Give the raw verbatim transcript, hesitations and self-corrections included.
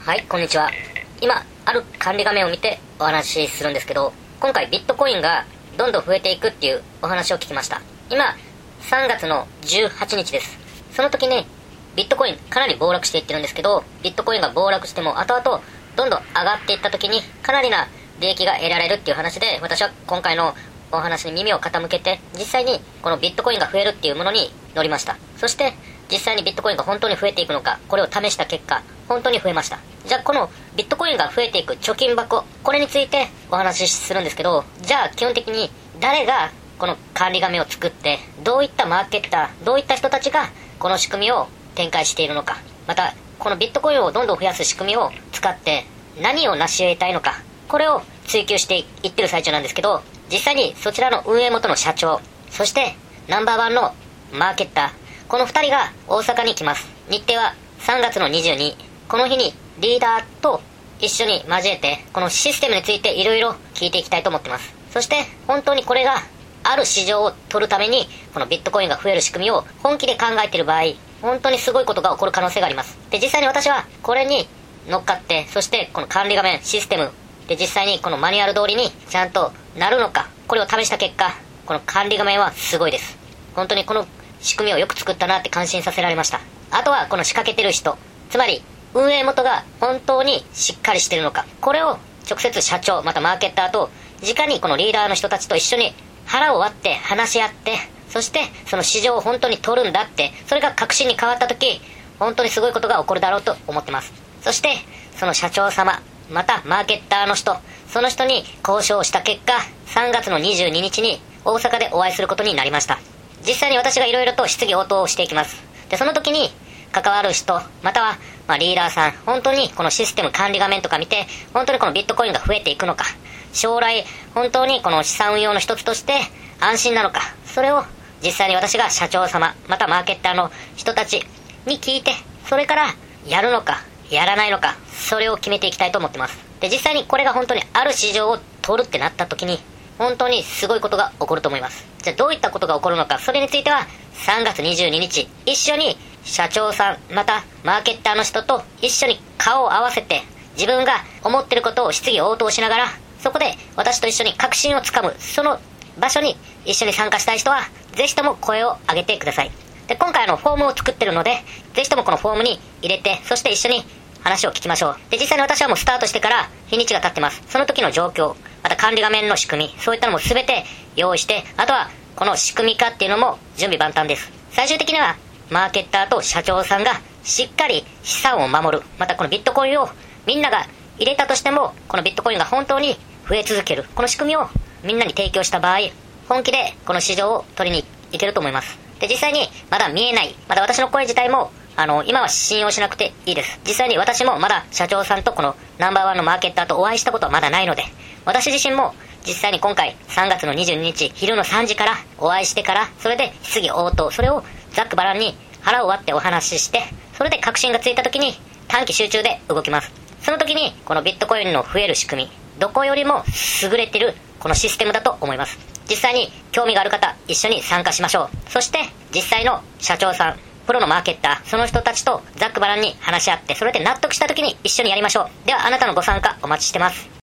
はい、こんにちは。今、ある管理画面を見てお話しするんですけど、今回ビットコインがどんどん増えていくっていうお話を聞きました。今、さんがつのじゅうはちにちです。その時に、ビットコインかなり暴落していってるんですけど、ビットコインが暴落しても後々どんどん上がっていった時にかなりな利益が得られるっていう話で、私は今回のお話に耳を傾けて、実際にこのビットコインが増えるっていうものに乗りました。そして実際にビットコインが本当に増えていくのか、これを試した結果本当に増えました。じゃあこのビットコインが増えていく貯金箱、これについてお話しするんですけど、じゃあ基本的に誰がこの管理画面を作って、どういったマーケッター、どういった人たちがこの仕組みを展開しているのか、またこのビットコインをどんどん増やす仕組みを使って何を成し得たいのか、これを追求していってる最中なんですけど、実際にそちらの運営元の社長、そしてナンバーワンのマーケッター、このふたりが大阪に来ます。日程はさんがつのにじゅうに、この日にリーダーと一緒に交えてこのシステムについていろいろ聞いていきたいと思ってます。そして本当にこれがある市場を取るためにこのビットコインが増える仕組みを本気で考えている場合、本当にすごいことが起こる可能性があります。で、実際に私はこれに乗っかって、そしてこの管理画面システムで実際にこのマニュアル通りにちゃんとなるのか、これを試した結果、この管理画面はすごいです。本当にこの仕組みをよく作ったなって感心させられました。あとはこの仕掛けてる人、つまり運営元が本当にしっかりしてるのか、これを直接社長またマーケッターと直にこのリーダーの人たちと一緒に腹を割って話し合って、そしてその市場を本当に取るんだって、それが確信に変わった時、本当にすごいことが起こるだろうと思ってます。そしてその社長様またマーケッターの人、その人に交渉した結果、さんがつのにじゅうににちに大阪でお会いすることになりました。実際に私がいろいろと質疑応答をしていきます。で、その時に関わる人、またはまあリーダーさん、本当にこのシステム管理画面とか見て、本当にこのビットコインが増えていくのか、将来本当にこの資産運用の一つとして安心なのか、それを実際に私が社長様またマーケッターの人たちに聞いて、それからやるのかやらないのか、それを決めていきたいと思ってます。で、実際にこれが本当にある市場を取るってなった時に本当にすごいことが起こると思います。じゃあどういったことが起こるのか、それについてはさんがつにじゅうににち一緒に社長さんまたマーケッターの人と一緒に顔を合わせて、自分が思ってることを質疑応答しながら、そこで私と一緒に確信をつかむ、その場所に一緒に参加したい人はぜひとも声を上げてください。で、今回あのフォームを作ってるので、ぜひともこのフォームに入れて、そして一緒に話を聞きましょう。で、実際に私はもうスタートしてから日にちが経ってます。その時の状況、また管理画面の仕組み、そういったのも全て用意して、あとはこの仕組み化っていうのも準備万端です。最終的にはマーケッターと社長さんがしっかり資産を守る、またこのビットコインをみんなが入れたとしても、このビットコインが本当に増え続ける、この仕組みをみんなに提供した場合、本気でこの市場を取りにいけると思います。で、実際にまだ見えない、まだ私の声自体もあの今は信用しなくていいです。実際に私もまだ社長さんとこのナンバーワンのマーケッターとお会いしたことはまだないので、私自身も実際に今回さんがつのにじゅうににち昼のさんじからお会いしてから、それで質疑応答、それをざっくばらんに腹を割ってお話しして、それで確信がついた時に短期集中で動きます。その時にこのビットコインの増える仕組み、どこよりも優れてるこのシステムだと思います。実際に興味がある方、一緒に参加しましょう。そして実際の社長さん、プロのマーケッター、その人たちとざっくばらんに話し合って、それで納得した時に一緒にやりましょう。ではあなたのご参加お待ちしてます。